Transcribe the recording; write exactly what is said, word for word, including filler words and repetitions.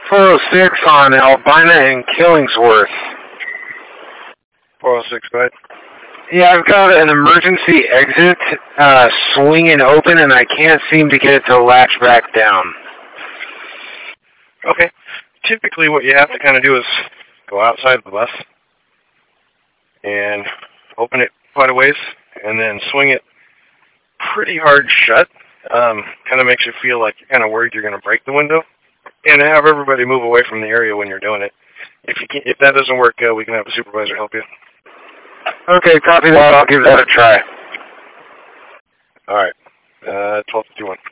four oh six on Albina and Killingsworth. four oh six, go ahead. Yeah, I've got an emergency exit uh, swinging open, and I can't seem to get it to latch back down. Okay. Typically what you have to kind of do is go outside the bus and open it quite a ways, and then swing it pretty hard shut. Um, kind of makes you feel like you're kind of worried you're going to break the window, and have everybody move away from the area when you're doing it. If you can, if that doesn't work, uh, we can have a supervisor help you. Okay, copy that. I'll give that a try. All right. Uh, twelve fifty-one.